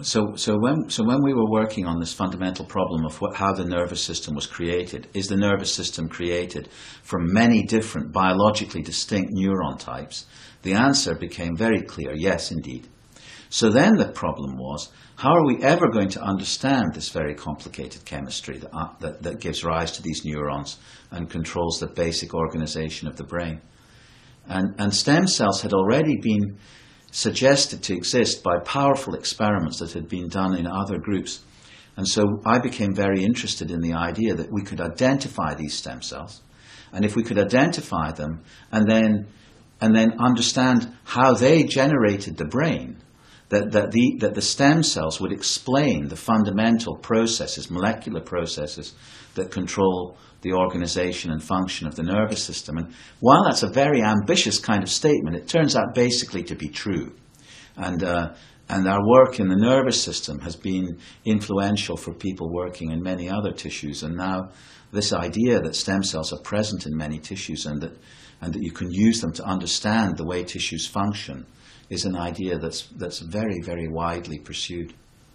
So when we were working on this fundamental problem of how the nervous system was created, is the nervous system created from many different biologically distinct neuron types? The answer became very clear, yes, indeed. So then the problem was, how are we ever going to understand this very complicated chemistry that gives rise to these neurons and controls the basic organization of the brain? And stem cells had already been suggested to exist by powerful experiments that had been done in other groups. And so I became very interested in the idea that we could identify these stem cells, and if we could identify them and then understand how they generated the brain, that the stem cells would explain the fundamental processes, molecular processes, that control the organization and function of the nervous system. And while that's a very ambitious kind of statement, it turns out basically to be true. And our work in the nervous system has been influential for people working in many other tissues. And now this idea that stem cells are present in many tissues and that you can use them to understand the way tissues function is an idea that's very, very widely pursued.